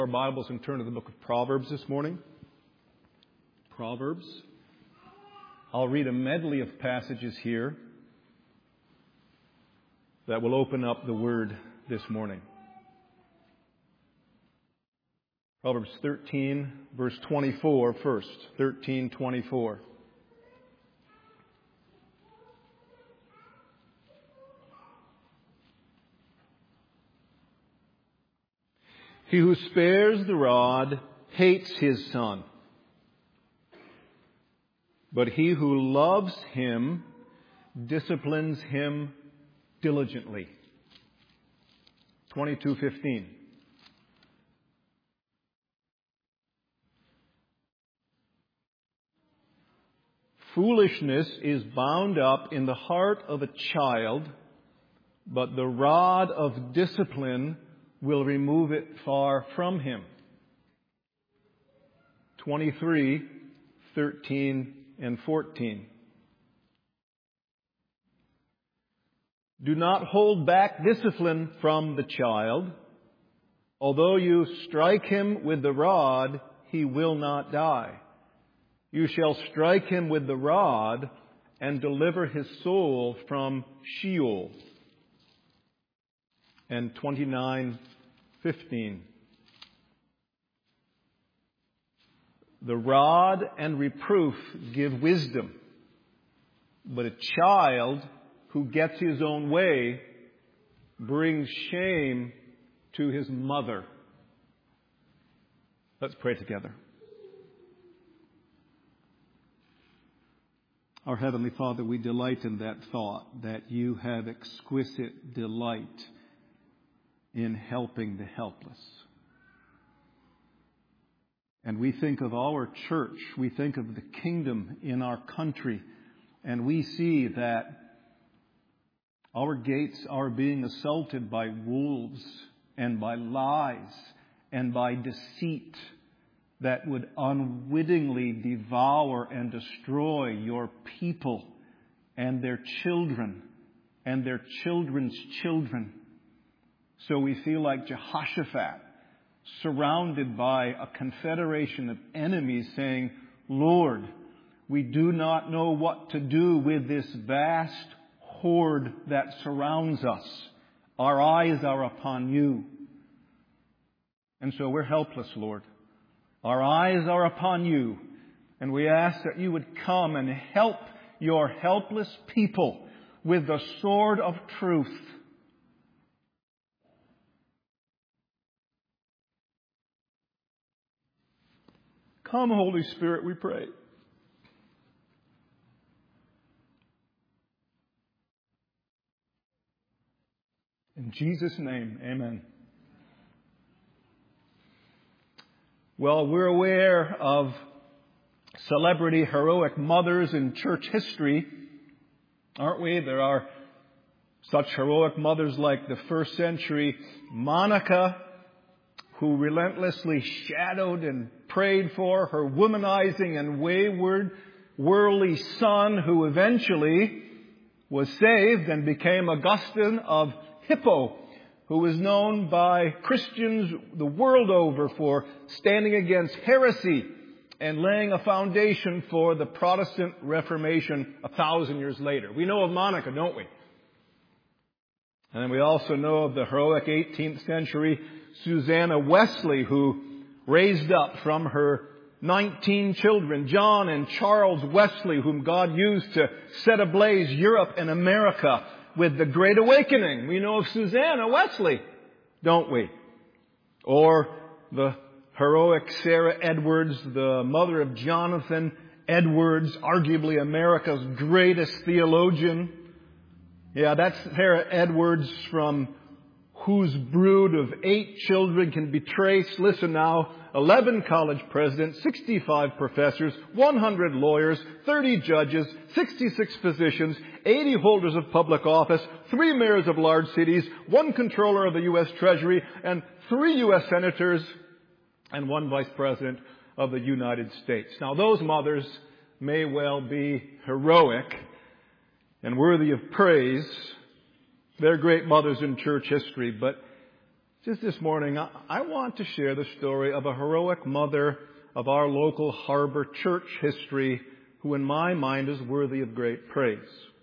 Our Bibles and turn to the book of Proverbs this morning. Proverbs. I'll read a medley of passages here that will open up the Word this morning. Proverbs 13, verse 24 first. 13:24. He who spares the rod hates his son, but he who loves him disciplines him diligently. 22:15. Foolishness is bound up in the heart of a child, but the rod of discipline will remove it far from him. 23:13 and 14. Do not hold back discipline from the child. Although you strike him with the rod, he will not die. You shall strike him with the rod and deliver his soul from Sheol. And 29:15. The rod and reproof give wisdom, but a child who gets his own way brings shame to his mother. Let's pray together. Our Heavenly Father, we delight in that thought that you have exquisite delight in helping the helpless. And we think of our church, we think of the kingdom in our country, and we see that our gates are being assaulted by wolves and by lies and by deceit that would unwittingly devour and destroy your people and their children and their children's children. So we feel like Jehoshaphat, surrounded by a confederation of enemies, saying, Lord, we do not know what to do with this vast horde that surrounds us. Our eyes are upon you. And so we're helpless, Lord. Our eyes are upon you. And we ask that you would come and help your helpless people with the sword of truth. Come, Holy Spirit, we pray. In Jesus' name, amen. Well, we're aware of celebrity heroic mothers in church history, aren't we? There are such heroic mothers like the first century Monica, who relentlessly shadowed and prayed for her womanizing and wayward, worldly son, who eventually was saved and became Augustine of Hippo, who was known by Christians the world over for standing against heresy and laying a foundation for the Protestant Reformation 1,000 years later. We know of Monica, don't we? And we also know of the heroic 18th century Susanna Wesley, who raised up from her 19 children, John and Charles Wesley, whom God used to set ablaze Europe and America with the Great Awakening. We know of Susanna Wesley, don't we? Or the heroic Sarah Edwards, the mother of Jonathan Edwards, arguably America's greatest theologian. Yeah, that's Sarah Edwards, from whose brood of 8 children can be traced, listen now, 11 college presidents, 65 professors, 100 lawyers, 30 judges, 66 physicians, 80 holders of public office, 3 mayors of large cities, 1 controller of the U.S. Treasury, and 3 U.S. senators, and 1 vice president of the United States. Now, those mothers may well be heroic and worthy of praise. They're great mothers in church history, but Just this morning, I want to share the story of a heroic mother of our local harbor church history who in my mind is worthy of great praise.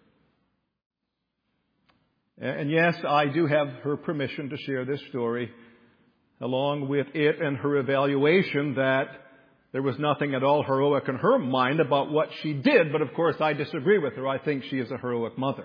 And yes, I do have her permission to share this story, along with it and her evaluation that there was nothing at all heroic in her mind about what she did, but of course I disagree with her. I think she is a heroic mother.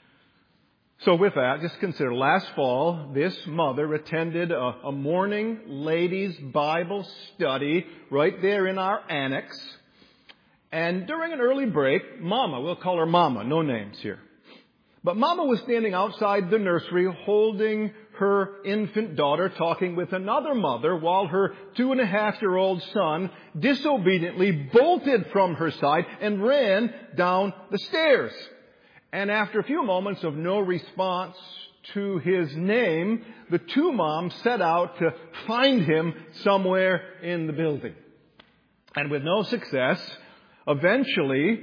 So with that, just consider, last fall, this mother attended a morning ladies' Bible study right there in our annex. And during an early break, Mama, we'll call her Mama, no names here. But Mama was standing outside the nursery holding her infant daughter, talking with another mother, while her 2.5-year-old son disobediently bolted from her side and ran down the stairs. And after a few moments of no response to his name, the two moms set out to find him somewhere in the building. And with no success, eventually,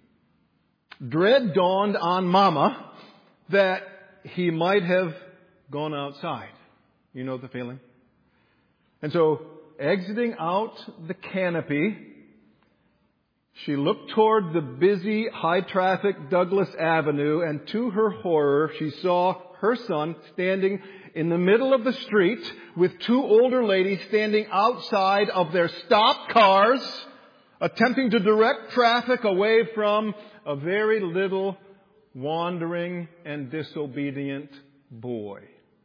dread dawned on Mama that he might have gone outside. You know the feeling? And so, exiting out the canopy, she looked toward the busy, high-traffic Douglas Avenue, and to her horror, she saw her son standing in the middle of the street with two older ladies standing outside of their stopped cars, attempting to direct traffic away from a very little wandering and disobedient boy.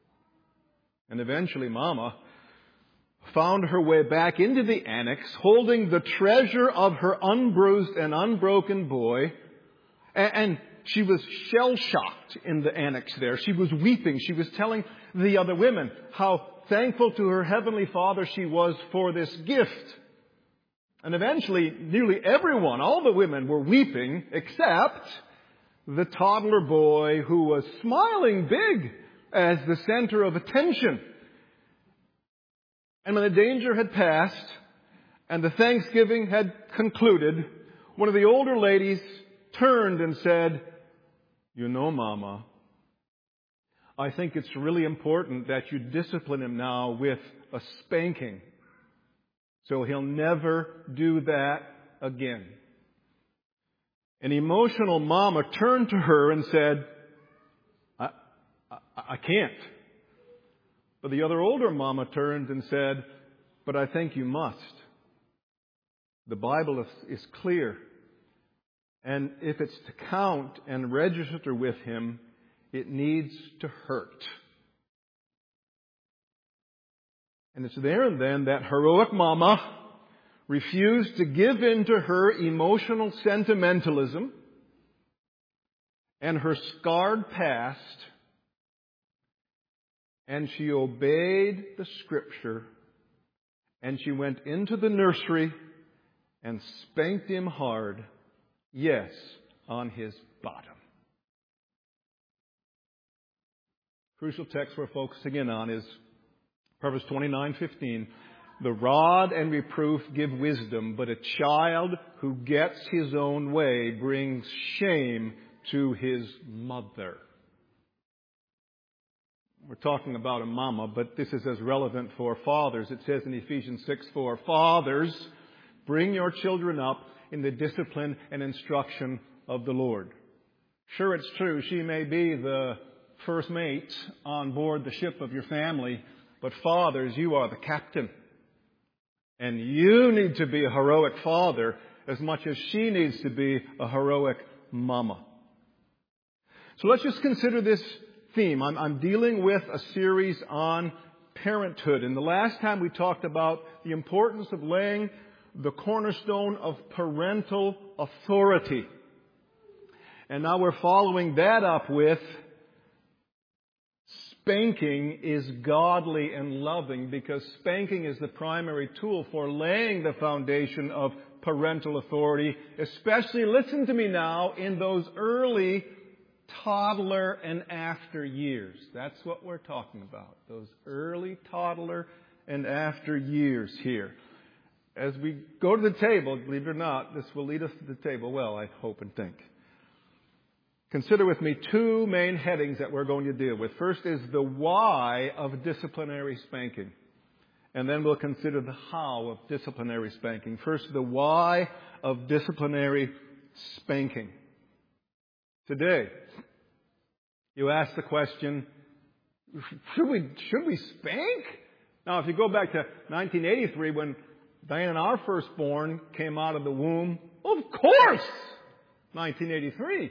And eventually, Mama found her way back into the annex, holding the treasure of her unbruised and unbroken boy. And she was shell-shocked in the annex there. She was weeping. She was telling the other women how thankful to her Heavenly Father she was for this gift. And eventually, nearly everyone, all the women, were weeping except the toddler boy who was smiling big as the center of attention. And when the danger had passed and the Thanksgiving had concluded, one of the older ladies turned and said, "You know, Mama, I think it's really important that you discipline him now with a spanking, so he'll never do that again." An emotional Mama turned to her and said, I can't. But the other older Mama turned and said, "But I think you must. The Bible is clear. And if it's to count and register with him, it needs to hurt." And it's there and then that heroic Mama refused to give in to her emotional sentimentalism and her scarred past, and she obeyed the Scripture, and she went into the nursery and spanked him hard, yes, on his bottom. Crucial text we're focusing in on is Proverbs 29:15. "The rod and reproof give wisdom, but a child who gets his own way brings shame to his mother." We're talking about a mama, but this is as relevant for fathers. It says in Ephesians 6:4, "Fathers, bring your children up in the discipline and instruction of the Lord." Sure, it's true, she may be the first mate on board the ship of your family, but fathers, you are the captain. And you need to be a heroic father as much as she needs to be a heroic mama. So let's just consider this theme. I'm dealing with a series on parenthood. And the last time we talked about the importance of laying the cornerstone of parental authority. And now we're following that up with spanking is godly and loving, because spanking is the primary tool for laying the foundation of parental authority, especially, listen to me now, in those early toddler and after years. That's what we're talking about. Those early toddler and after years here. As we go to the table, believe it or not, this will lead us to the table well, I hope and think. Consider with me two main headings that we're going to deal with. First is the why of disciplinary spanking. And then we'll consider the how of disciplinary spanking. First, the why of disciplinary spanking. Today, you ask the question, should we spank? Now, if you go back to 1983 when Diana, our firstborn, came out of the womb, of course, 1983.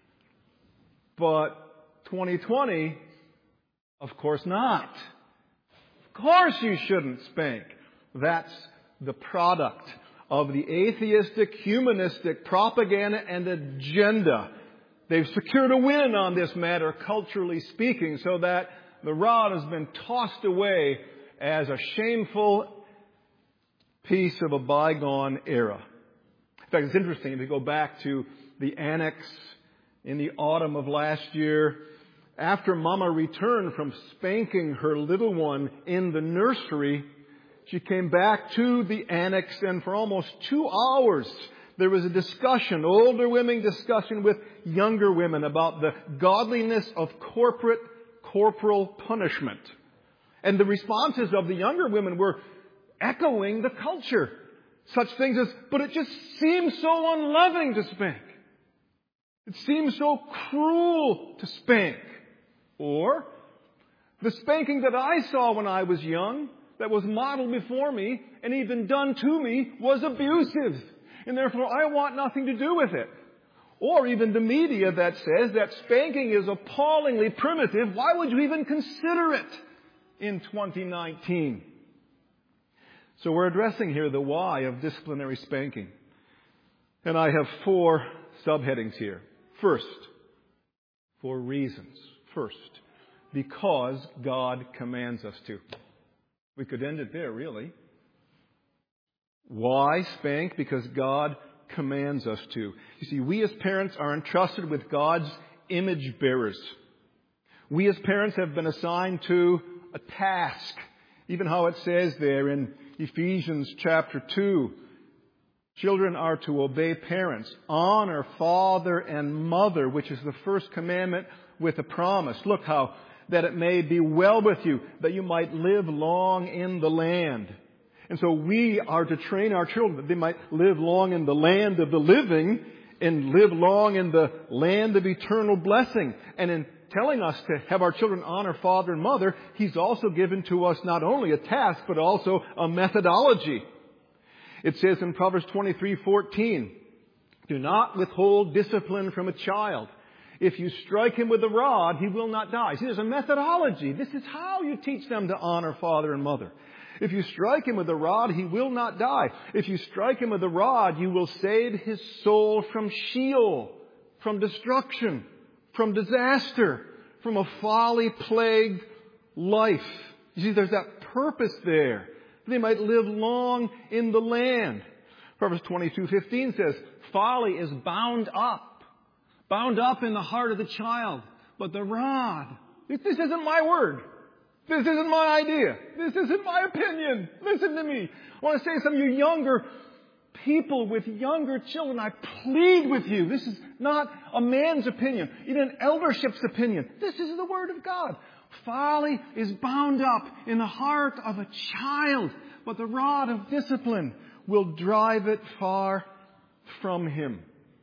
But 2020, of course not. Of course you shouldn't spank. That's the product of the atheistic, humanistic propaganda and agenda. They've secured a win on this matter, culturally speaking, so that the rod has been tossed away as a shameful piece of a bygone era. In fact, it's interesting if you go back to the annex in the autumn of last year, after Mama returned from spanking her little one in the nursery, she came back to the annex, and for almost 2 hours there was a discussion, older women discussing with younger women about the godliness of corporal punishment. And the responses of the younger women were echoing the culture. Such things as, but it just seems so unloving to spank. It seems so cruel to spank. Or, the spanking that I saw when I was young, that was modeled before me and even done to me, was abusive. And therefore I want nothing to do with it. Or even the media that says that spanking is appallingly primitive. Why would you even consider it in 2019? So we're addressing here the why of disciplinary spanking. And I have 4 subheadings here. First, for reasons. First, because God commands us to. We could end it there, really. Why spank? Because God commands us to. You see, we as parents are entrusted with God's image bearers. We as parents have been assigned to a task. Even how it says there in Ephesians chapter 2, children are to obey parents. Honor father and mother, which is the first commandment with a promise. Look how that it may be well with you, that you might live long in the land. And so we are to train our children that they might live long in the land of the living and live long in the land of eternal blessing. And in telling us to have our children honor father and mother, He's also given to us not only a task, but also a methodology. It says in Proverbs 23:14, do not withhold discipline from a child. If you strike him with a rod, he will not die. See, there's a methodology. This is how you teach them to honor father and mother. If you strike him with a rod, he will not die. If you strike him with a rod, you will save his soul from Sheol, from destruction, from disaster, from a folly-plagued life. You see, there's that purpose there. They might live long in the land. Proverbs 22:15 says, folly is bound up in the heart of the child. But the rod, this isn't my word. This isn't my idea. This isn't my opinion. Listen to me. I want to say to some of you younger people with younger children, I plead with you. This is not a man's opinion, even an eldership's opinion. This is the word of God. Folly is bound up in the heart of a child, but the rod of discipline will drive it far from him.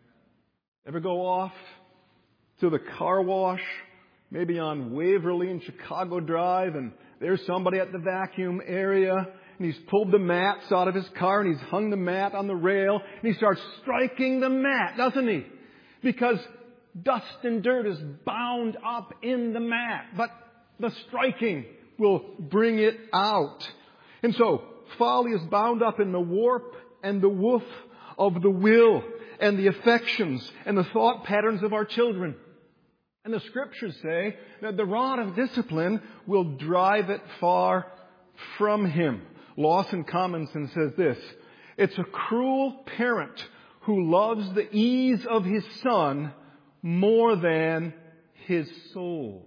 Ever go off to the car wash, maybe on Waverly and Chicago Drive, and there's somebody at the vacuum area, and he's pulled the mats out of his car, and he's hung the mat on the rail, and he starts striking the mat, doesn't he? Because dust and dirt is bound up in the mat, but the striking will bring it out. And so, folly is bound up in the warp and the woof of the will and the affections and the thought patterns of our children. And the Scriptures say that the rod of discipline will drive it far from him. Lawson Commonson says this, it's a cruel parent who loves the ease of his son more than his soul.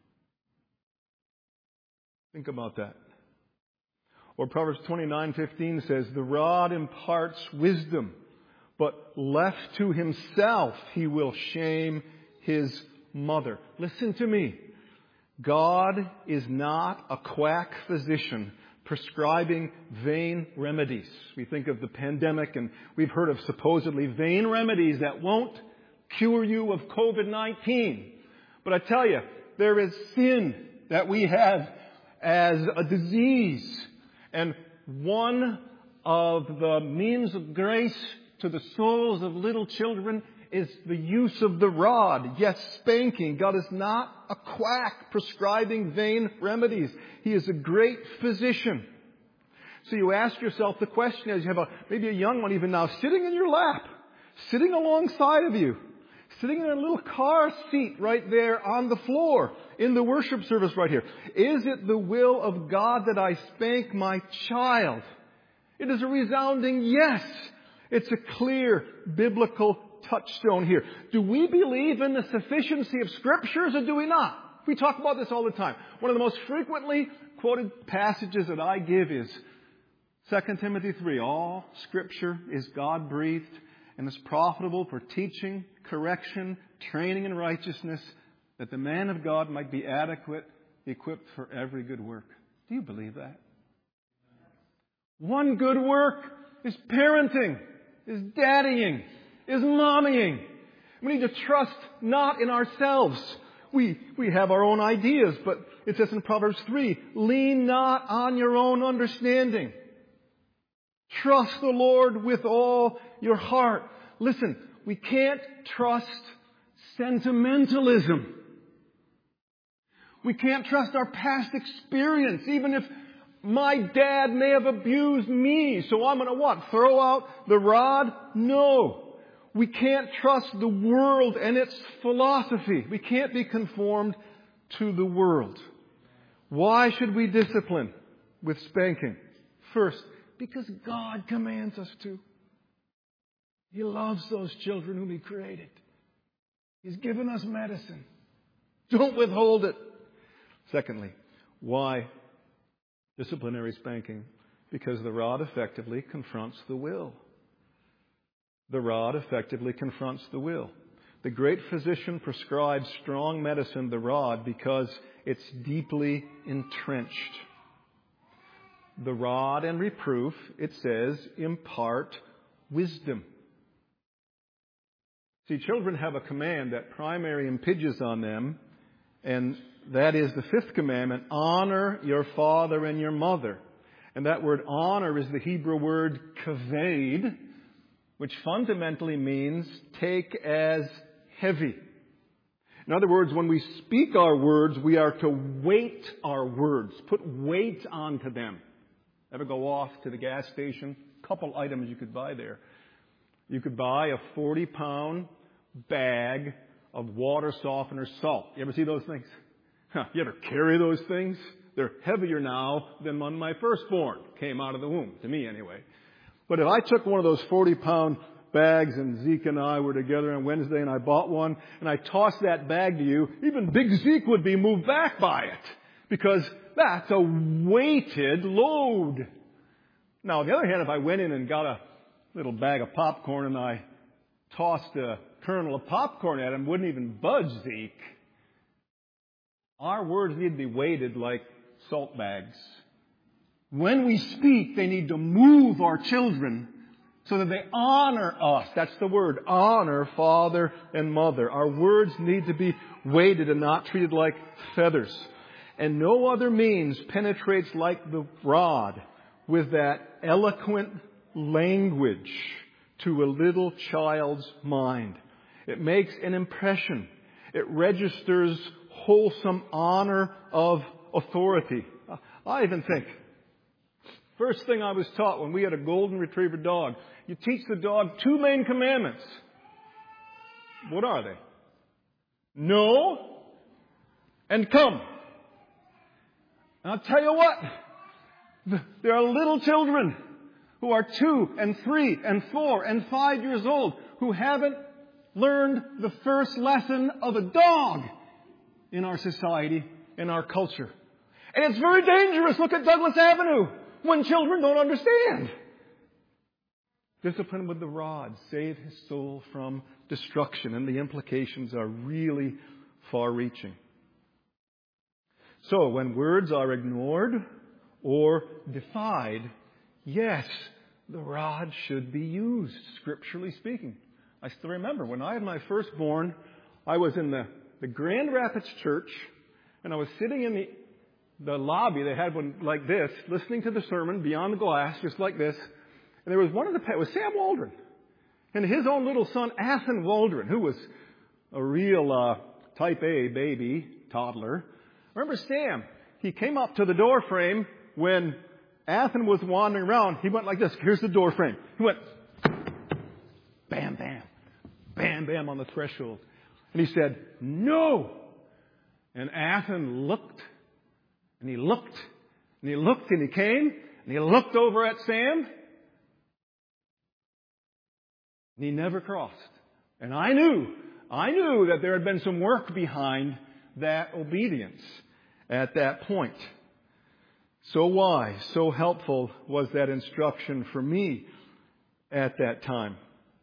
Think about that. Or Proverbs 29:15 says, the rod imparts wisdom, but left to himself he will shame his mother. Listen to me. God is not a quack physician prescribing vain remedies. We think of the pandemic, and we've heard of supposedly vain remedies that won't cure you of COVID-19. But I tell you, there is sin that we have as a disease. And one of the means of grace to the souls of little children is the use of the rod. Yes, spanking. God is not a quack prescribing vain remedies. He is a great physician. So you ask yourself the question as you have maybe a young one even now sitting in your lap, sitting alongside of you, sitting in a little car seat right there on the floor in the worship service right here. Is it the will of God that I spank my child? It is a resounding yes. It's a clear biblical touchstone here. Do we believe in the sufficiency of Scriptures or do we not? We talk about this all the time. One of the most frequently quoted passages that I give is 2 Timothy 3. All Scripture is God-breathed and is profitable for teaching, correction, training in righteousness, that the man of God might be adequate, equipped for every good work. Do you believe that? One good work is parenting, is daddying, is mommying. We need to trust not in ourselves. We have our own ideas, but it says in Proverbs 3, lean not on your own understanding. Trust the Lord with all your heart. Listen, we can't trust sentimentalism. We can't trust our past experience, even if my dad may have abused me, so I'm going to what? Throw out the rod? No. We can't trust the world and its philosophy. We can't be conformed to the world. Why should we discipline with spanking? First, because God commands us to. He loves those children whom He created. He's given us medicine. Don't withhold it. Secondly, why disciplinary spanking? Because the rod effectively confronts the will. The rod effectively confronts the will. The great physician prescribes strong medicine, the rod, because it's deeply entrenched. The rod and reproof, it says, impart wisdom. See, children have a command that primary impinges on them, and that is the fifth commandment, honor your father and your mother. And that word honor is the Hebrew word kaved, which fundamentally means take as heavy. In other words, when we speak our words, we are to weight our words, put weight onto them. Ever go off to the gas station? A couple items you could buy there. You could buy a 40-pound bag of water softener salt. You ever see those things? You ever carry those things? They're heavier now than when my firstborn came out of the womb, to me anyway. But if I took one of those 40-pound bags and Zeke and I were together on Wednesday and I bought one and I tossed that bag to you, even Big Zeke would be moved back by it because that's a weighted load. Now, on the other hand, if I went in and got a little bag of popcorn and I tossed a kernel of popcorn at him, wouldn't even budge Zeke. Our words need to be weighted like salt bags. When we speak, they need to move our children so that they honor us. That's the word, honor father and mother. Our words need to be weighted and not treated like feathers. And no other means penetrates like the rod with that eloquent language to a little child's mind. It makes an impression. It registers wholesome honor of authority. I even think, first thing I was taught when we had a golden retriever dog, you teach the dog two main commandments. What are they? No and come. And I'll tell you what, there are little children who are 2 and 3 and 4 and 5 years old who haven't learned the first lesson of a dog in our society, in our culture. And it's very dangerous. Look at Douglas Avenue when children don't understand. Discipline with the rod, save his soul from destruction. And the implications are really far-reaching. So, when words are ignored or defied, yes, the rod should be used, scripturally speaking. I still remember when I had my firstborn, I was in the Grand Rapids Church, and I was sitting in the lobby. They had one like this, listening to the sermon beyond the glass, just like this. And there was one of it was Sam Waldron. And his own little son, Athan Waldron, who was a real type A baby, toddler. I remember Sam, he came up to the door frame when Athan was wandering around. He went like this. Here's the door frame. He went, bam, bam, bam, bam on the threshold. And he said, no. And Athan looked, and he looked, and he looked, and he came, and he looked over at Sam, and he never crossed. And I knew that there had been some work behind that obedience at that point. So wise, so helpful was that instruction for me at that time.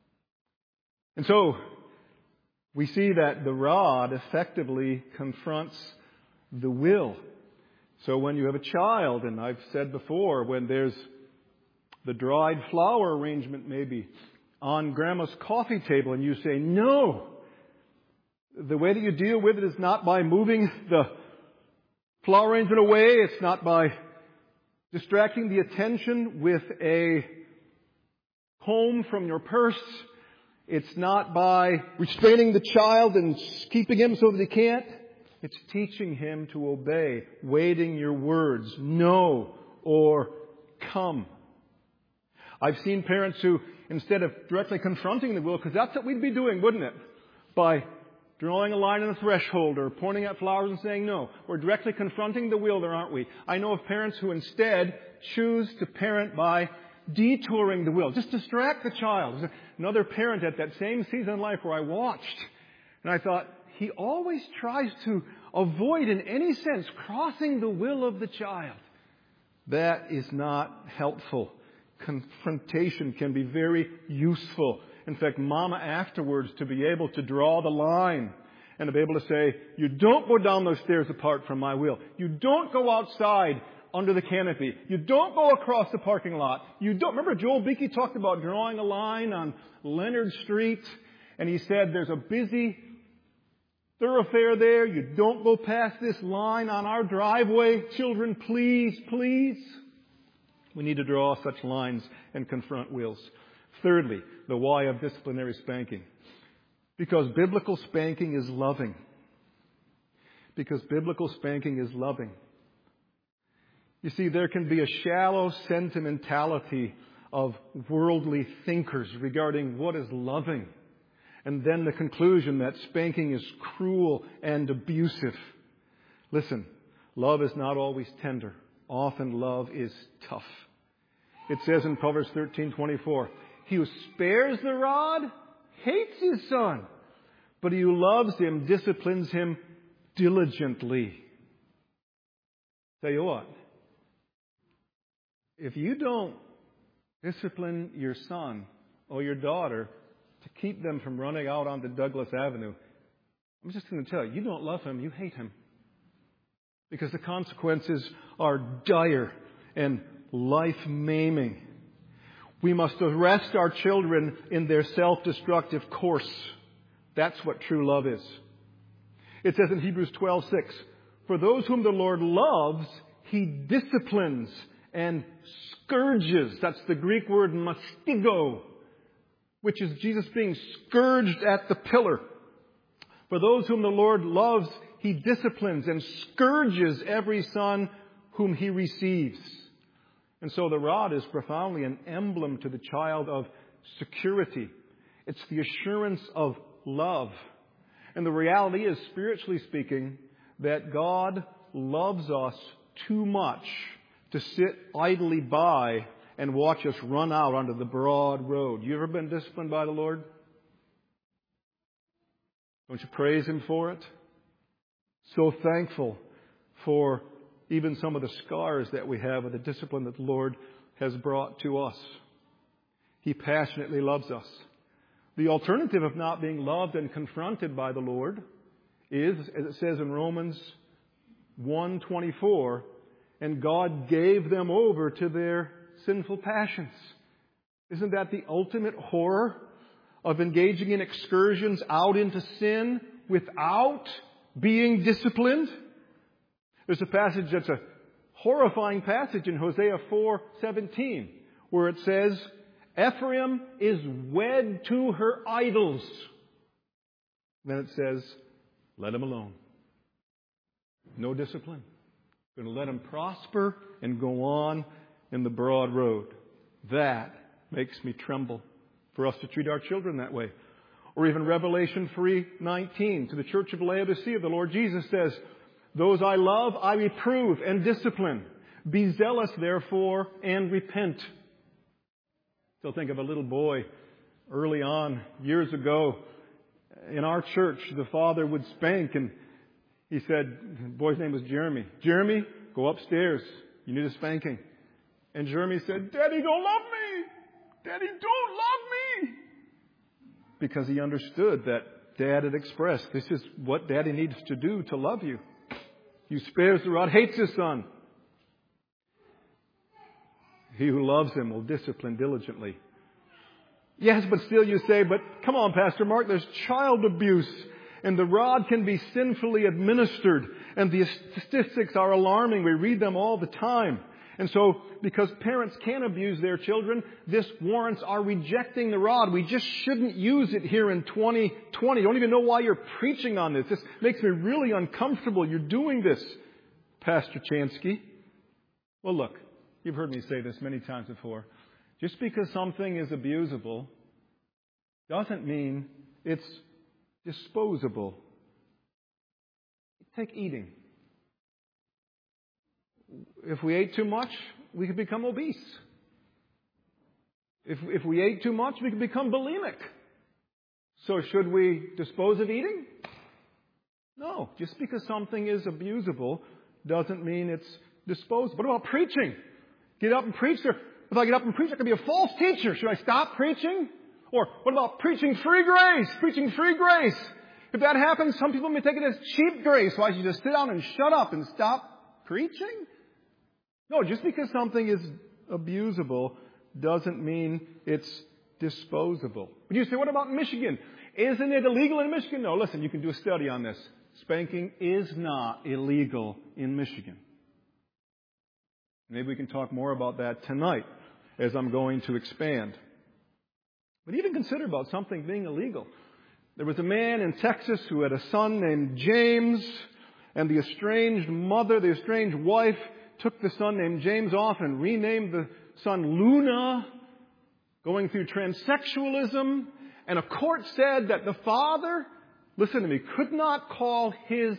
And so we see that the rod effectively confronts the will. So when you have a child, and I've said before, when there's the dried flower arrangement maybe on Grandma's coffee table, and you say, no, the way that you deal with it is not by moving the flower arrangement away. It's not by distracting the attention with a comb from your purse. It's not by restraining the child and keeping him so that he can't. It's teaching him to obey, weighting your words, no or come. I've seen parents who, instead of directly confronting the will, because that's what we'd be doing, wouldn't it? By drawing a line on the threshold or pointing at flowers and saying no. We're directly confronting the will there, aren't we? I know of parents who instead choose to parent by detouring the will. Just distract the child. There's another parent at that same season in life where I watched, and I thought, he always tries to avoid in any sense crossing the will of the child. That is not helpful. Confrontation can be very useful. In fact, Mama afterwards to be able to draw the line and to be able to say, you don't go down those stairs apart from my will. You don't go outside under the canopy. You don't go across the parking lot. You don't. Remember Joel Beakey talked about drawing a line on Leonard Street, and he said there's a busy thoroughfare there. You don't go past this line on our driveway. Children, please, please. We need to draw such lines and confront wills. Thirdly, the why of disciplinary spanking. Because biblical spanking is loving. Because biblical spanking is loving. You see, there can be a shallow sentimentality of worldly thinkers regarding what is loving. And then the conclusion that spanking is cruel and abusive. Listen, love is not always tender. Often love is tough. It says in Proverbs 13:24, he who spares the rod hates his son, but he who loves him disciplines him diligently. Tell you what, if you don't discipline your son or your daughter to keep them from running out onto Douglas Avenue, I'm just going to tell you, you don't love him, you hate him. Because the consequences are dire and life-maiming. We must arrest our children in their self-destructive course. That's what true love is. It says in Hebrews 12:6, for those whom the Lord loves, he disciplines and scourges. That's the Greek word mastigo, which is Jesus being scourged at the pillar. For those whom the Lord loves, he disciplines and scourges every son whom he receives. And so the rod is profoundly an emblem to the child of security. It's the assurance of love. And the reality is, spiritually speaking, that God loves us too much to sit idly by and watch us run out onto the broad road. You ever been disciplined by the Lord? Don't you praise him for it? So thankful for even some of the scars that we have of the discipline that the Lord has brought to us. He passionately loves us. The alternative of not being loved and confronted by the Lord is, as it says in Romans 1:24, and God gave them over to their sinful passions. Isn't that the ultimate horror of engaging in excursions out into sin without being disciplined? There's a passage that's a horrifying passage in Hosea 4:17, where it says, Ephraim is wed to her idols. Then it says, let him alone. No discipline. Going to let him prosper and go on in the broad road. That makes me tremble for us to treat our children that way. Or even Revelation 3:19, to the church of Laodicea, the Lord Jesus says, those I love, I reprove and discipline. Be zealous, therefore, and repent. Still think of a little boy early on, years ago, in our church. The father would spank, and he said, the boy's name was Jeremy. Jeremy, go upstairs. You need a spanking. And Jeremy said, Daddy, don't love me. Daddy, don't love me. Because he understood that Dad had expressed, this is what Daddy needs to do to love you. He who spares the rod hates his son. He who loves him will discipline diligently. Yes, but still you say, but come on, Pastor Mark, there's child abuse, and the rod can be sinfully administered, and the statistics are alarming. We read them all the time. And so, because parents can abuse their children, this warrants our rejecting the rod. We just shouldn't use it here in 2020. I don't even know why you're preaching on this. This makes me really uncomfortable. You're doing this, Pastor Chansky. Well, look, you've heard me say this many times before. Just because something is abusable doesn't mean it's disposable. Take eating. If we ate too much, we could become obese. If we ate too much, we could become bulimic. So should we dispose of eating? No. Just because something is abusable doesn't mean it's disposable. What about preaching? Get up and preach. If I get up and preach, I could be a false teacher. Should I stop preaching? Or what about preaching free grace? Preaching free grace. If that happens, some people may take it as cheap grace. Why should you just sit down and shut up and stop preaching? No, just because something is abusable doesn't mean it's disposable. But you say, what about Michigan? Isn't it illegal in Michigan? No, listen, you can do a study on this. Spanking is not illegal in Michigan. Maybe we can talk more about that tonight as I'm going to expand. But even consider about something being illegal. There was a man in Texas who had a son named James, and the estranged mother, the estranged wife, took the son named James off and renamed the son Luna, going through transsexualism. And a court said that the father, listen to me, could not call his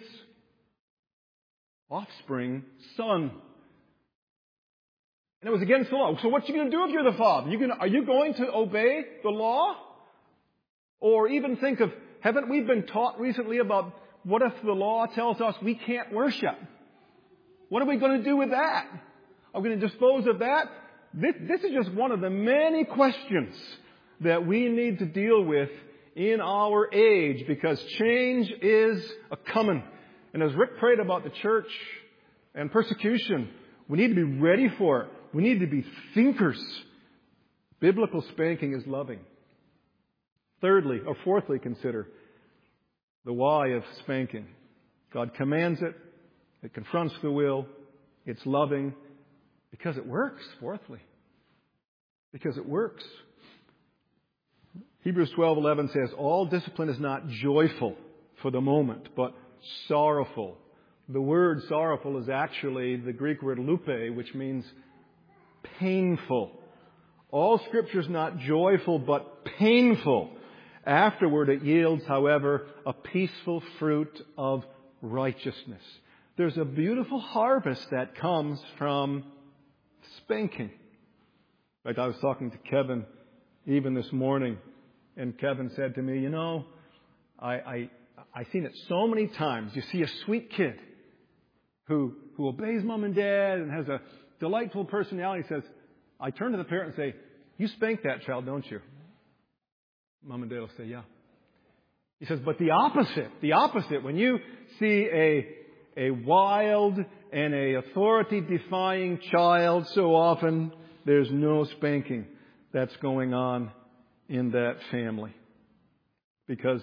offspring son. And it was against the law. So what are you going to do if you're the father? Are you going to obey the law? Or even think of, haven't we been taught recently about what if the law tells us we can't worship? What are we going to do with that? Are we going to dispose of that? This is just one of the many questions that we need to deal with in our age, because change is a-coming. And as Rick prayed about the church and persecution, we need to be ready for it. We need to be thinkers. Biblical spanking is loving. Fourthly, consider the why of spanking. God commands it. It confronts the will. It's loving. Because it works, fourthly. Because it works. Hebrews 12:11 says, all discipline is not joyful for the moment, but sorrowful. The word sorrowful is actually the Greek word lupe, which means painful. All Scripture is not joyful, but painful. Afterward, it yields, however, a peaceful fruit of righteousness. There's a beautiful harvest that comes from spanking. In fact, I was talking to Kevin even this morning, and Kevin said to me, I've seen it so many times. You see a sweet kid who obeys mom and dad and has a delightful personality. Says, I turn to the parent and say, You spank that child, don't you? Mom and Dad will say, yeah. He says, but the opposite, when you see a wild and a authority-defying child, so often there's no spanking that's going on in that family. Because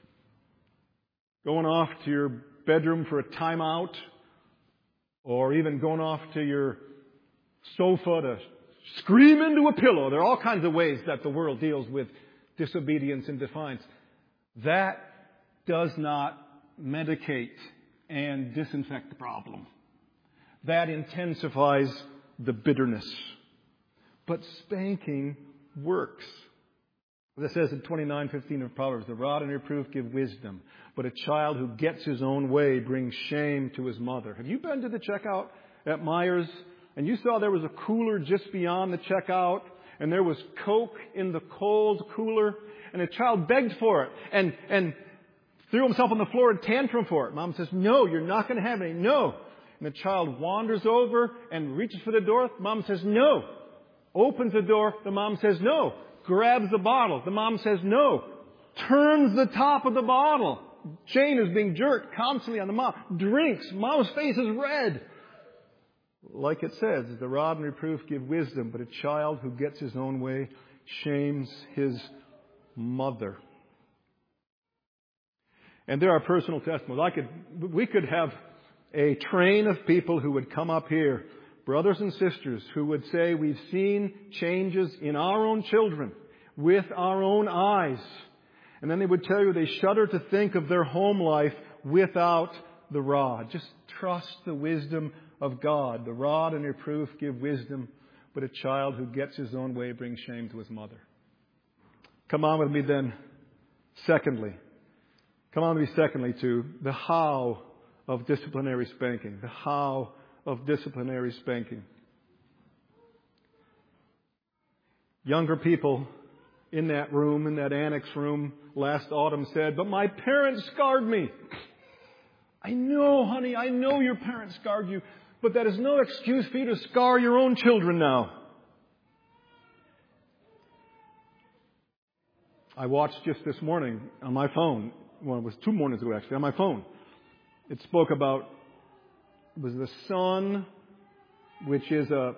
going off to your bedroom for a timeout, or even going off to your sofa to scream into a pillow. There are all kinds of ways that the world deals with disobedience and defiance. That does not medicate and disinfect the problem. That intensifies the bitterness. But spanking works. As it says in 29:15 of Proverbs, the rod and reproof give wisdom, but a child who gets his own way brings shame to his mother. Have you been to the checkout at Myers and you saw there was a cooler just beyond the checkout and there was Coke in the cold cooler and a child begged for it and threw himself on the floor and tantrum for it? Mom says, no, you're not going to have any. No. And the child wanders over and reaches for the door. Mom says, no. Opens the door. The mom says, no. Grabs the bottle. The mom says no. Turns the top of the bottle. Chain is being jerked constantly on the mom. Drinks. Mom's face is red. Like it says, the rod and reproof give wisdom, but a child who gets his own way shames his mother. And there are personal testimonies. We could have a train of people who would come up here, brothers and sisters, who would say we've seen changes in our own children with our own eyes. And then they would tell you they shudder to think of their home life without the rod. Just trust the wisdom of God. The rod and reproof give wisdom, but a child who gets his own way brings shame to his mother. Come on with me then, secondly. Come on with me secondly to the how of disciplinary spanking. The how of disciplinary spanking. Younger people in that room, in that annex room last autumn said, but my parents scarred me. I know, honey, I know your parents scarred you, but that is no excuse for you to scar your own children now. I watched just this morning on my phone, well, it was 2 mornings ago actually, on my phone. It spoke about, it was The Sun, which is a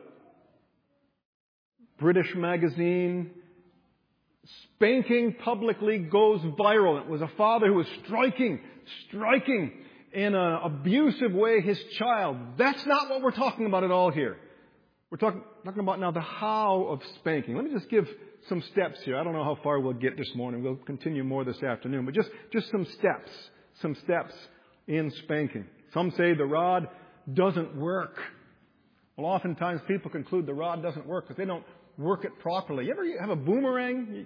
British magazine. Spanking publicly goes viral. It was a father who was striking in an abusive way his child. That's not what we're talking about at all here. We're talking about now the how of spanking. Let me just give some steps here. I don't know how far we'll get this morning. We'll continue more this afternoon. But just some steps in spanking. Some say the rod doesn't work. Well, oftentimes people conclude the rod doesn't work because they don't work it properly. You ever have a boomerang?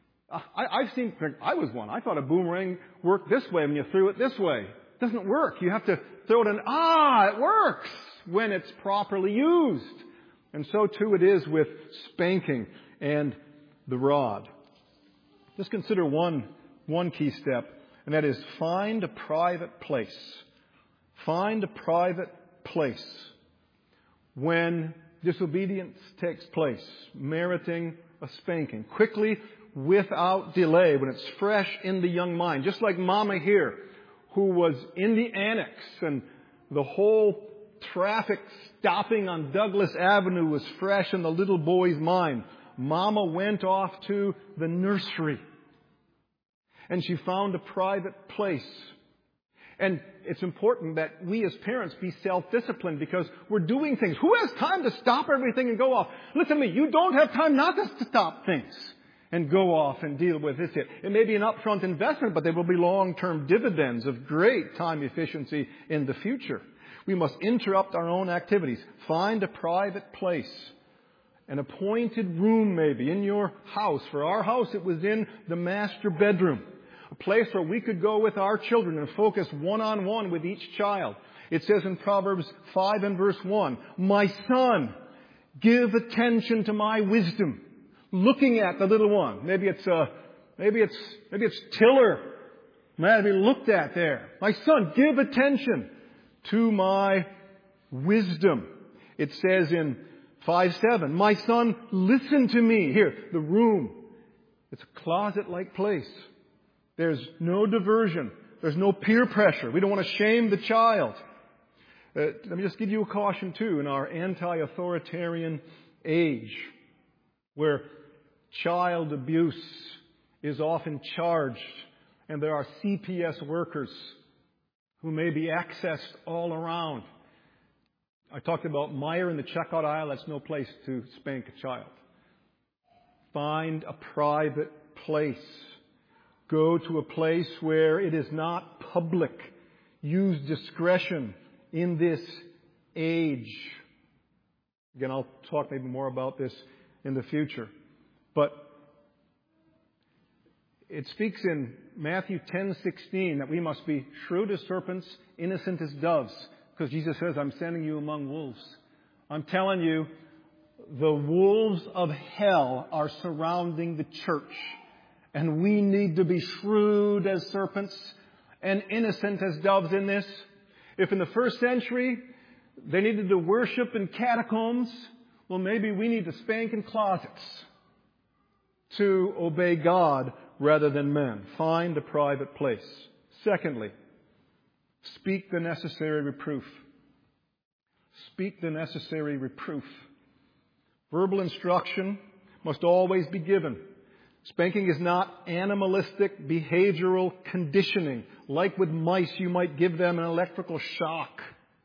I was one. I thought a boomerang worked this way when you threw it this way. It doesn't work. You have to throw it in. It works when it's properly used. And so too it is with spanking and the rod. Just consider one key step, and that is find a private place. Find a private place when disobedience takes place, meriting a spanking. Quickly, without delay, when it's fresh in the young mind. Just like Mama here, who was in the annex and the whole traffic stopping on Douglas Avenue was fresh in the little boy's mind. Mama went off to the nursery and she found a private place. And it's important that we as parents be self-disciplined because we're doing things. Who has time to stop everything and go off? Listen to me, you don't have time not to stop things and go off and deal with this. It may be an upfront investment, but there will be long-term dividends of great time efficiency in the future. We must interrupt our own activities. Find a private place. An appointed room maybe in your house. For our house, it was in the master bedroom. A place where we could go with our children and focus one-on-one with each child. It says in Proverbs 5 and verse 1, my son, give attention to my wisdom. Looking at the little one. Maybe it's Tiller. Might be looked at there. My son, give attention to my wisdom. It says in 5:7, my son, listen to me. Here, the room. It's a closet-like place. There's no diversion. There's no peer pressure. We don't want to shame the child. Let me just give you a caution too. In our anti-authoritarian age, where child abuse is often charged, and there are CPS workers who may be accessed all around. I talked about Meijer in the checkout aisle. That's no place to spank a child. Find a private place. Go to a place where it is not public. Use discretion in this age. Again, I'll talk maybe more about this in the future. But it speaks in Matthew 10:16 that we must be shrewd as serpents, innocent as doves. Because Jesus says, I'm sending you among wolves. I'm telling you, the wolves of hell are surrounding the church. And we need to be shrewd as serpents and innocent as doves in this. If in the first century they needed to worship in catacombs, well, maybe we need to spank in closets to obey God rather than men. Find a private place. Secondly, speak the necessary reproof. Speak the necessary reproof. Verbal instruction must always be given. Spanking is not animalistic behavioral conditioning. Like with mice, you might give them an electrical shock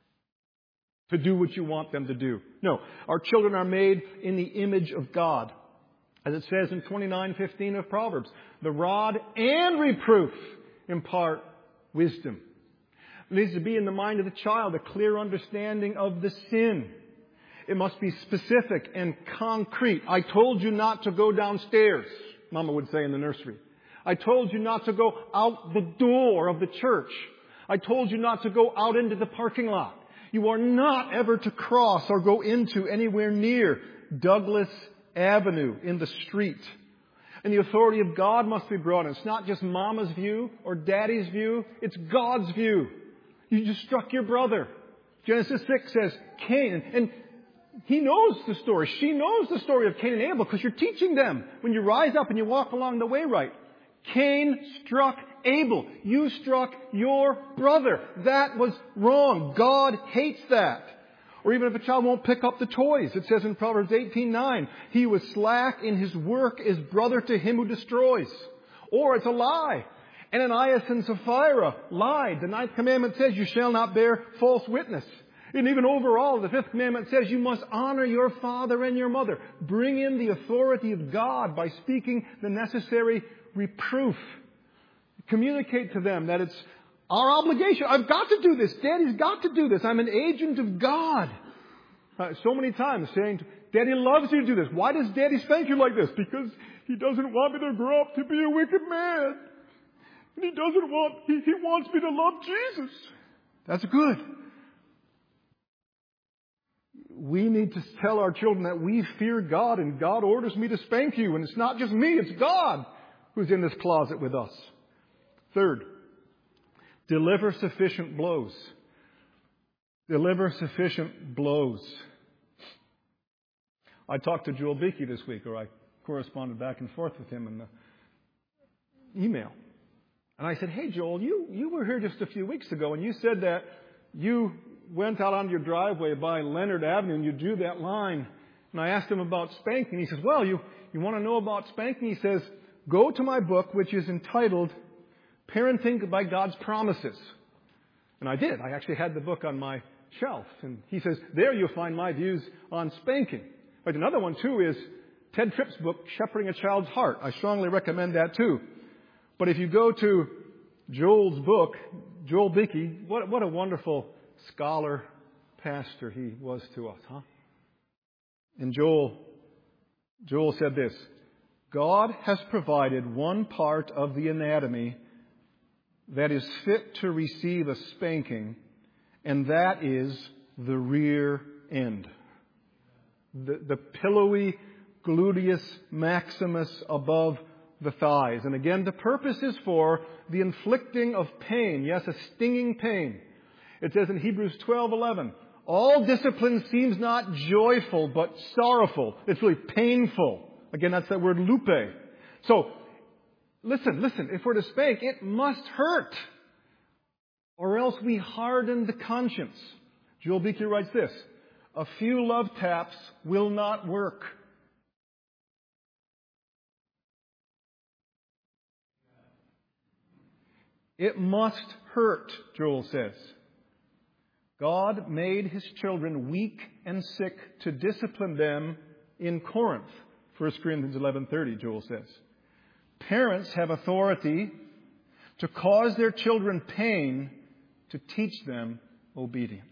to do what you want them to do. No, our children are made in the image of God. As it says in 29:15 of Proverbs, the rod and reproof impart wisdom. It needs to be in the mind of the child a clear understanding of the sin. It must be specific and concrete. I told you not to go downstairs, Mama would say in the nursery. I told you not to go out the door of the church. I told you not to go out into the parking lot. You are not ever to cross or go into anywhere near Douglas Avenue in the street. And the authority of God must be brought in. It's not just Mama's view or Daddy's view. It's God's view. You just struck your brother. Genesis 6 says Cain. And he knows the story. She knows the story of Cain and Abel because you're teaching them when you rise up and you walk along the way right. Cain struck Abel. You struck your brother. That was wrong. God hates that. Or even if a child won't pick up the toys. It says in Proverbs 18:9, he was slack in his work is brother to him who destroys. Or it's a lie. Ananias and Sapphira lied. The 9th commandment says you shall not bear false witness. And even overall, the 5th commandment says you must honor your father and your mother. Bring in the authority of God by speaking the necessary reproof. Communicate to them that it's our obligation. I've got to do this. Daddy's got to do this. I'm an agent of God. So many times saying, Daddy loves you to do this. Why does Daddy spank you like this? Because he doesn't want me to grow up to be a wicked man. And he wants me to love Jesus. That's good. We need to tell our children that we fear God and God orders me to spank you. And it's not just me, it's God who's in this closet with us. Third, deliver sufficient blows. Deliver sufficient blows. I talked to Joel Beakey this week, or I corresponded back and forth with him in the email. And I said, hey, Joel, you were here just a few weeks ago, and you said that you went out on your driveway by Leonard Avenue, and you drew that line. And I asked him about spanking. He says, well, you want to know about spanking? He says, go to my book, which is entitled Parenting by God's Promises. And I did. I actually had the book on my shelf. And he says, there you'll find my views on spanking. But another one, too, is Ted Tripp's book, Shepherding a Child's Heart. I strongly recommend that, too. But if you go to Joel's book, Joel Beakey, what a wonderful scholar, pastor he was to us, huh? And Joel said this, God has provided one part of the anatomy that is fit to receive a spanking, and that is the rear end. The pillowy gluteus maximus above the thighs. And again, the purpose is for the inflicting of pain. Yes, a stinging pain. It says in Hebrews 12:11, All discipline seems not joyful, but sorrowful. It's really painful. Again, that's that word lupe. So, listen. If we're to spank, it must hurt. Or else we harden the conscience. Joel Beeke writes this: a few love taps will not work. It must hurt, Joel says. God made His children weak and sick to discipline them in Corinth. 1 Corinthians 11:30, Joel says. Parents have authority to cause their children pain to teach them obedience.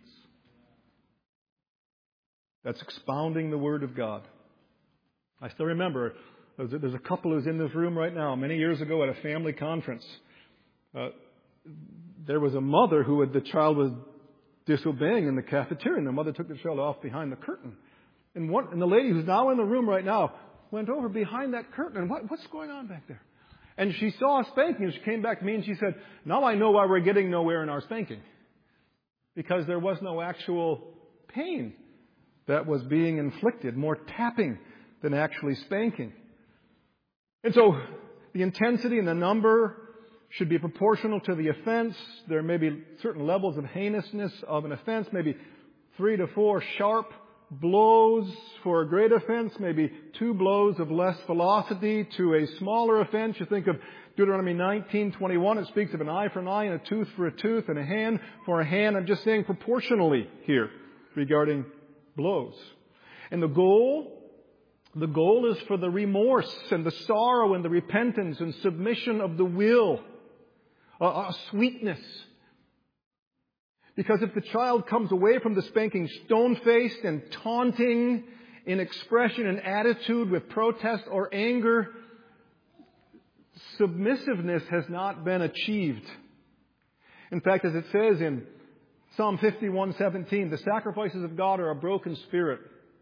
That's expounding the Word of God. I still remember, there's a couple who's in this room right now. Many years ago at a family conference, there was a mother who the child was disobeying in the cafeteria, and the mother took the child off behind the curtain. And the lady who's now in the room right now went over behind that curtain, and what's going on back there? And she saw a spanking, and she came back to me and she said, now I know why we're getting nowhere in our spanking. Because there was no actual pain that was being inflicted, more tapping than actually spanking. And so the intensity and the number should be proportional to the offense. There may be certain levels of heinousness of an offense, maybe 3 to 4 sharp blows for a great offense, maybe 2 blows of less velocity to a smaller offense. You think of Deuteronomy 19:21. It speaks of an eye for an eye and a tooth for a tooth and a hand for a hand. I'm just saying proportionally here regarding blows. And the goal is for the remorse and the sorrow and the repentance and submission of the will, a sweetness. Because if the child comes away from the spanking stone-faced and taunting in expression and attitude with protest or anger, submissiveness has not been achieved. In fact, as it says in Psalm 51:17, the sacrifices of God are a broken spirit.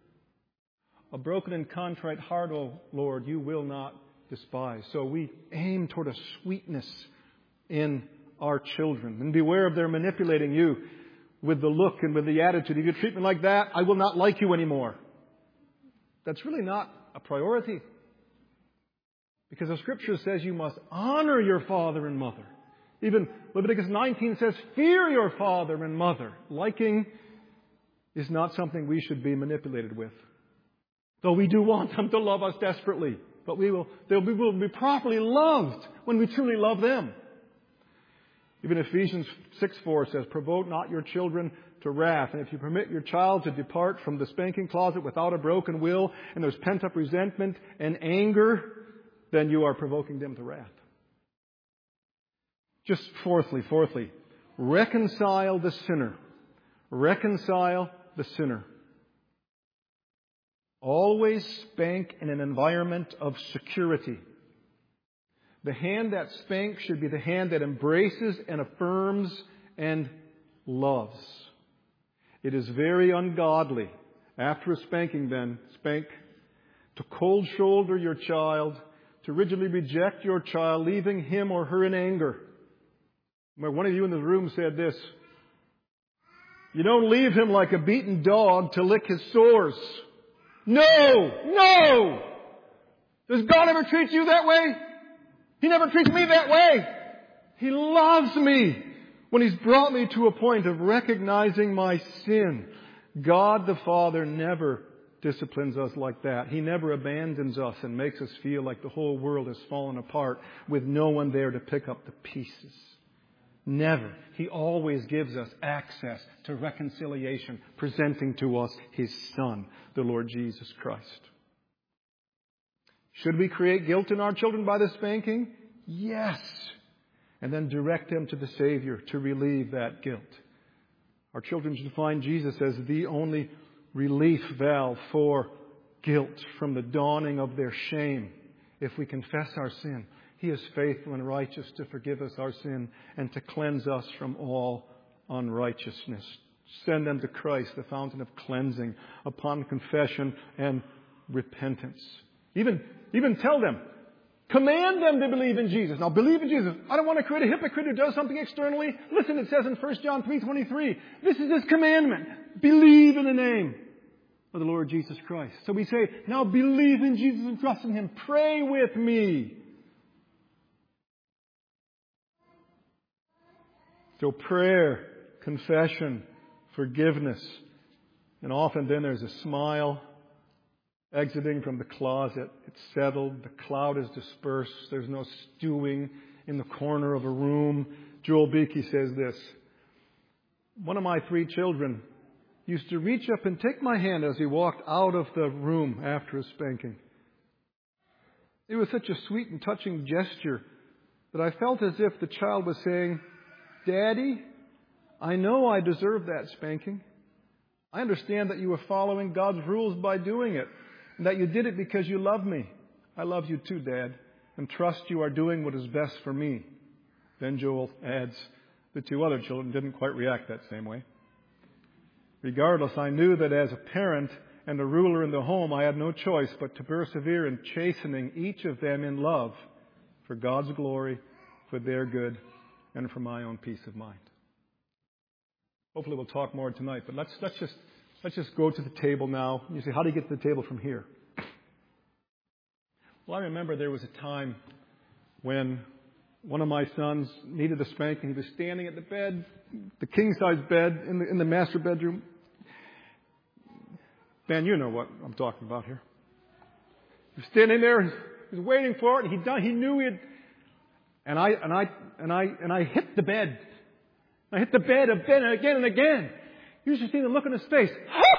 A broken and contrite heart, O Lord, you will not despise. So we aim toward a sweetness in our children. And beware of their manipulating you with the look and with the attitude. If you treat me like that, I will not like you anymore. That's really not a priority. Because the Scripture says you must honor your father and mother. Even Leviticus 19 says, fear your father and mother. Liking is not something we should be manipulated with. Though we do want them to love us desperately. But we will be properly loved when we truly love them. Even Ephesians 6:4 says, provoke not your children to wrath. And if you permit your child to depart from the spanking closet without a broken will, and there's pent-up resentment and anger, then you are provoking them to wrath. Just fourthly, reconcile the sinner. Reconcile the sinner. Always spank in an environment of security. The hand that spanks should be the hand that embraces and affirms and loves. It is very ungodly, after a spanking to cold shoulder your child, to rigidly reject your child, leaving him or her in anger. One of you in the room said this: you don't leave him like a beaten dog to lick his sores. No! Does God ever treat you that way? He never treats me that way. He loves me when He's brought me to a point of recognizing my sin. God the Father never disciplines us like that. He never abandons us and makes us feel like the whole world has fallen apart with no one there to pick up the pieces. Never. He always gives us access to reconciliation, presenting to us His Son, the Lord Jesus Christ. Should we create guilt in our children by the spanking? Yes. And then direct them to the Savior to relieve that guilt. Our children should find Jesus as the only relief valve for guilt from the dawning of their shame. If we confess our sin, He is faithful and righteous to forgive us our sin and to cleanse us from all unrighteousness. Send them to Christ, the fountain of cleansing, upon confession and repentance. Even tell them, Command them to believe in Jesus. Now, believe in Jesus. I don't want to create a hypocrite who does something externally. Listen, it says in 1 John 3:23, this is His commandment. Believe in the name of the Lord Jesus Christ. So we say, now believe in Jesus and trust in Him. Pray with me. So prayer, confession, forgiveness. And often then there's a smile exiting from the closet. It's settled. The cloud is dispersed. There's no stewing in the corner of a room. Joel Beakey says this. One of my 3 children used to reach up and take my hand as he walked out of the room after a spanking. It was such a sweet and touching gesture that I felt as if the child was saying, Daddy, I know I deserve that spanking. I understand that you were following God's rules by doing it, and that you did it because you love me. I love you too, Dad, and trust you are doing what is best for me. Then Joel adds, the 2 other children didn't quite react that same way. Regardless, I knew that as a parent and a ruler in the home, I had no choice but to persevere in chastening each of them in love for God's glory, for their good, and for my own peace of mind. Hopefully we'll talk more tonight, but let's just go to the table now. You say, how do you get to the table from here? Well, I remember there was a time when one of my sons needed a spanking. He was standing at the bed, the king-size bed in the master bedroom. Ben, you know what I'm talking about here. He was standing there, he was waiting for it, and he knew it. And I hit the bed. I hit the bed again and again and again. You should see the look on his face.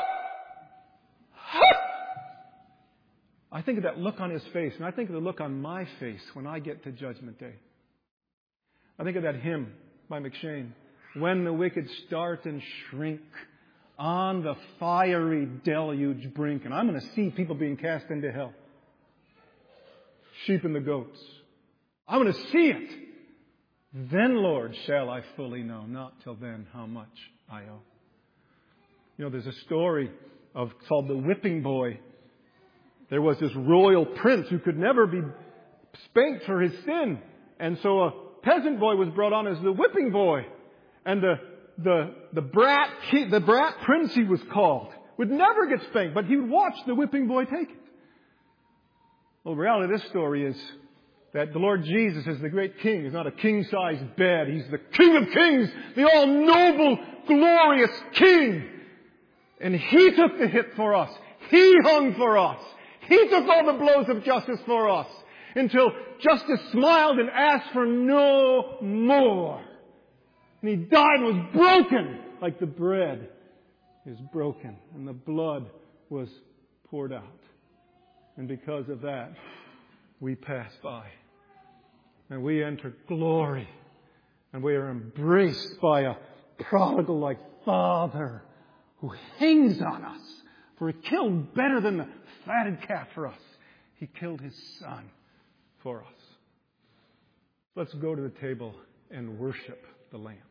I think of that look on his face, and I think of the look on my face when I get to Judgment Day. I think of that hymn by McShane. When the wicked start and shrink on the fiery deluge brink. And I'm going to see people being cast into hell. Sheep and the goats. I'm going to see it. Then, Lord, shall I fully know, not till then, how much I owe. You know, there's a story called the Whipping Boy. There was this royal prince who could never be spanked for his sin. And so a peasant boy was brought on as the whipping boy. And the brat prince, he was called, would never get spanked, but he would watch the whipping boy take it. Well, the reality of this story is that the Lord Jesus is the great king. He's not a king-sized bed. He's the King of Kings, the all-noble, glorious king. And He took the hit for us. He hung for us. He took all the blows of justice for us until justice smiled and asked for no more. And He died and was broken like the bread is broken and the blood was poured out. And because of that, we pass by. And we enter glory. And we are embraced by a prodigal-like Father who hangs on us. For He killed better than the fatted calf for us. He killed His Son for us. Let's go to the table and worship the Lamb.